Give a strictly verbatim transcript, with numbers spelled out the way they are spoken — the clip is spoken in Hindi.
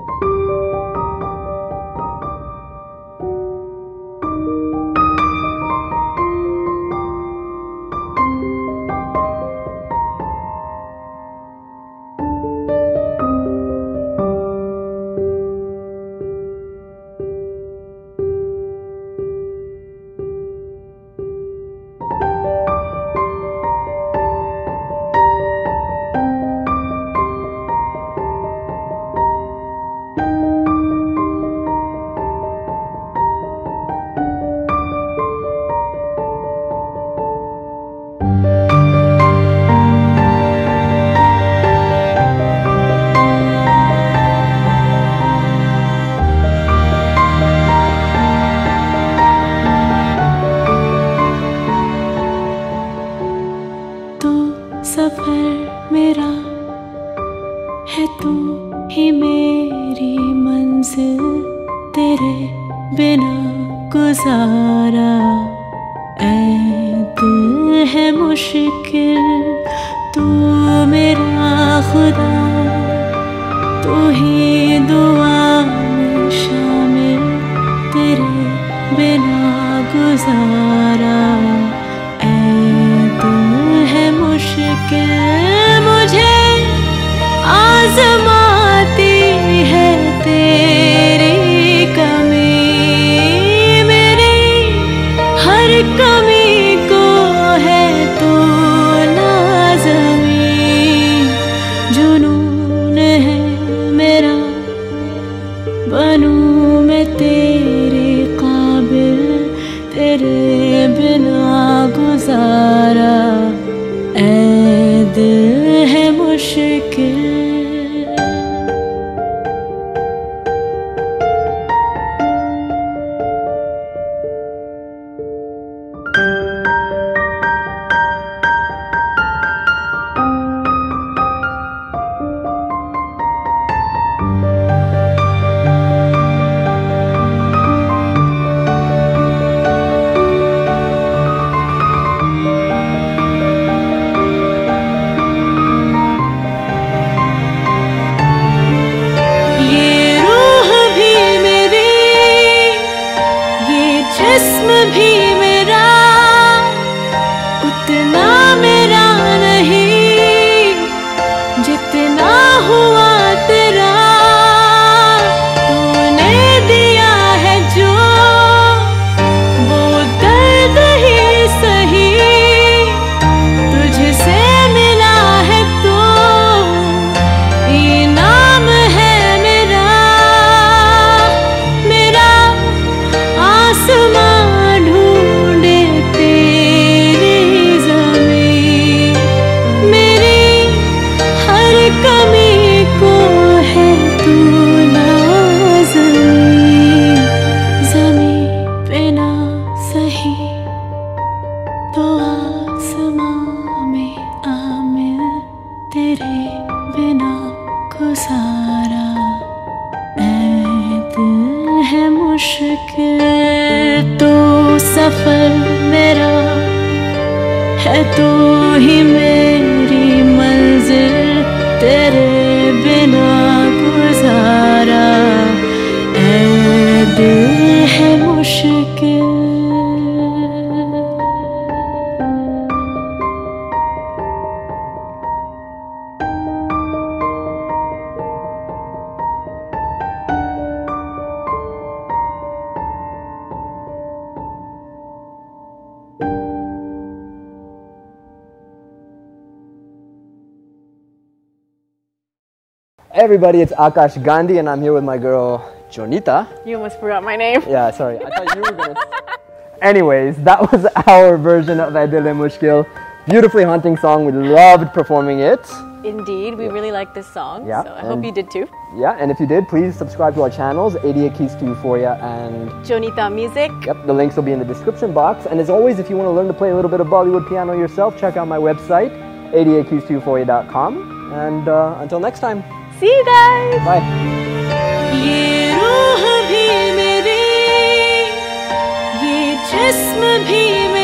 सफर मेरा है, तू ही मेरी मंजिल, तेरे बिना गुजारा ऐ दिल है मुश्किल। तू मेरा खुदा, तू ही दुआ में शामिल, तेरे बिना गुजारा मुश्किल। मुझे आजमाती है तेरी कमी, मेरी हर कमी को है तू लाज़मी। जुनून है मेरा, बनूं मैं तेरे काबिल, तेरे बिना गुजारा ऐ दिल है मुश्किल। जिस्म भी मेरा उतना मेरा नहीं, जितना हुआ तेरा। तूने दिया है जो वो दर्द ही सही, तुझसे मिला है तो इनाम है मेरा। मेरा आसमां कमी को है तू लाज़मी। ज़मीं पे ना सही तो आसमां में आमिल, तेरे बिना गुजारा ऐ दिल है मुश्किल। तो सफर मेरा है, तू ही मेरी मंजिल, तेरे बिना गुजारा ऐ दिल है मुश्किल। Hey everybody, it's Akash Gandhi and I'm here with my girl Jonita. You almost forgot my name. Yeah, sorry. I thought you were gonna. Anyways, that was our version of Ae Dil Hai Mushkil. Beautifully haunting song. We loved performing it. Indeed, we yeah. really liked this song. Yeah, so I hope you did too. Yeah, and if you did, please subscribe to our channels, eighty-eight Keys to Euphoria and Jonita Music. Yep, the links will be in the description box. And as always, if you want to learn to play a little bit of Bollywood piano yourself, check out my website, eighty-eight keys to euphoria dot com. And uh, until next time. See you guys. Bye. ये रूह भी मेरी, ये जिस्म भी मेरी।